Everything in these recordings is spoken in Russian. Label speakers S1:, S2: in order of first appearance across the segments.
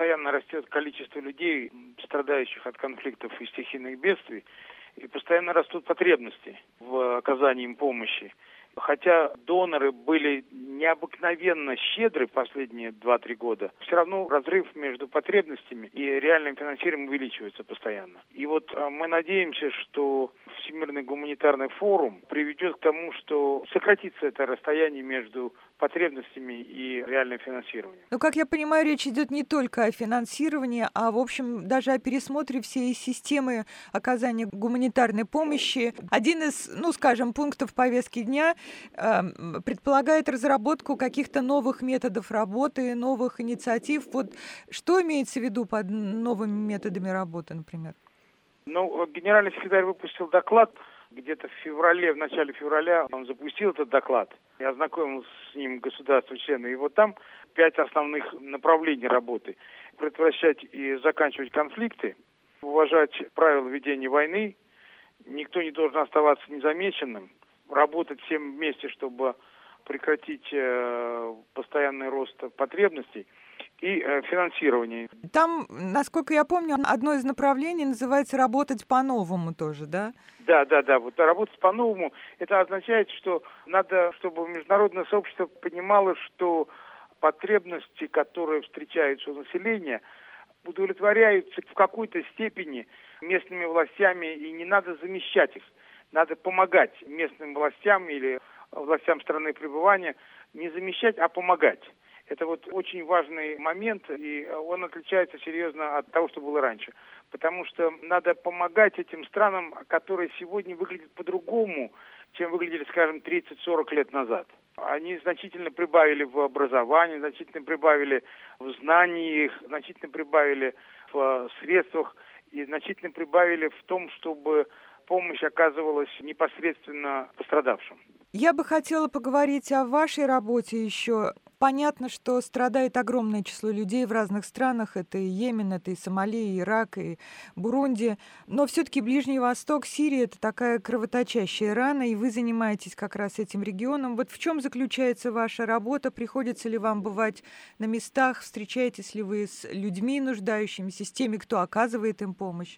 S1: постоянно растет количество людей, страдающих от конфликтов и стихийных бедствий, и постоянно растут потребности в оказании им помощи. Хотя доноры были необыкновенно щедры последние 2-3 года, все равно разрыв между потребностями и реальным финансированием увеличивается постоянно. И вот мы надеемся, что Всемирный гуманитарный форум приведет к тому, что сократится это расстояние между потребностями и реальным финансированием.
S2: Ну, как я понимаю, речь идет не только о финансировании, а, в общем, даже о пересмотре всей системы оказания гуманитарной помощи. Один из, скажем, пунктов повестки дня предполагает разработку каких-то новых методов работы, новых инициатив. Вот что имеется в виду под новыми методами работы, например?
S1: Генеральный секретарь выпустил доклад где-то в начале февраля. Он запустил этот доклад. Я ознакомился с ним государства-члены. И вот там 5 основных направлений работы. Предотвращать и заканчивать конфликты, уважать правила ведения войны, никто не должен оставаться незамеченным, работать всем вместе, чтобы прекратить постоянный рост потребностей и финансирование.
S2: Там, насколько я помню, одно из направлений называется «работать по-новому» тоже, да?
S1: Да. Вот работать по-новому, это означает, что надо, чтобы международное сообщество понимало, что потребности, которые встречаются у населения, удовлетворяются в какой-то степени местными властями, и не надо замещать их. Надо помогать местным властям или властям страны пребывания не замещать, а помогать. Это вот очень важный момент, и он отличается серьезно от того, что было раньше. Потому что надо помогать этим странам, которые сегодня выглядят по-другому, чем выглядели, скажем, 30-40 лет назад. Они значительно прибавили в образовании, значительно прибавили в знаниях, значительно прибавили в средствах и значительно прибавили в том, чтобы помощь оказывалась непосредственно пострадавшим.
S2: Я бы хотела поговорить о вашей работе еще. Понятно, что страдает огромное число людей в разных странах. Это и Йемен, это и Сомали, и Ирак, и Бурунди. Но все-таки Ближний Восток, Сирия — это такая кровоточащая рана, и вы занимаетесь как раз этим регионом. Вот в чем заключается ваша работа? Приходится ли вам бывать на местах? Встречаетесь ли вы с людьми, нуждающимися, с теми, кто оказывает им помощь?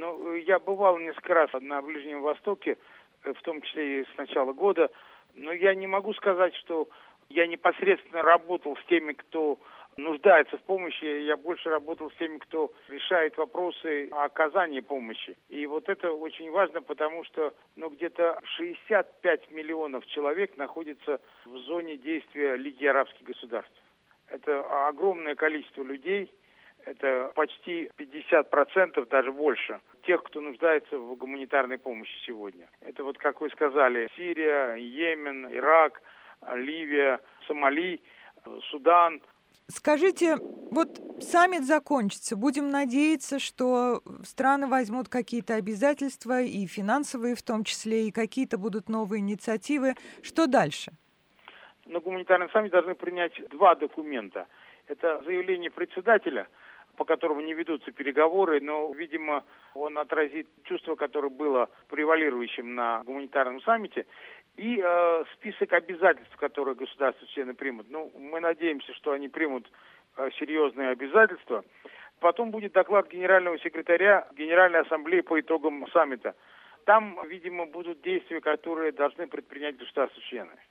S1: Я бывал несколько раз на Ближнем Востоке, в том числе и с начала года, но я не могу сказать, что я непосредственно работал с теми, кто нуждается в помощи. Я больше работал с теми, кто решает вопросы о оказании помощи. И вот это очень важно, потому что где-то 65 миллионов человек находится в зоне действия Лиги арабских государств. Это огромное количество людей. Это почти 50%, даже больше, тех, кто нуждается в гуманитарной помощи сегодня. Это вот, как вы сказали, Сирия, Йемен, Ирак, Ливия, Сомали, Судан.
S2: Скажите, вот саммит закончится. Будем надеяться, что страны возьмут какие-то обязательства, и финансовые в том числе, и какие-то будут новые инициативы. Что дальше?
S1: На гуманитарном саммите должны принять 2 документа. Это заявление председателя, по которому не ведутся переговоры, но, видимо, он отразит чувство, которое было превалирующим на гуманитарном саммите, и список обязательств, которые государства-члены примут. Мы надеемся, что они примут серьезные обязательства. Потом будет доклад генерального секретаря Генеральной ассамблеи по итогам саммита. Там, видимо, будут действия, которые должны предпринять государства-члены.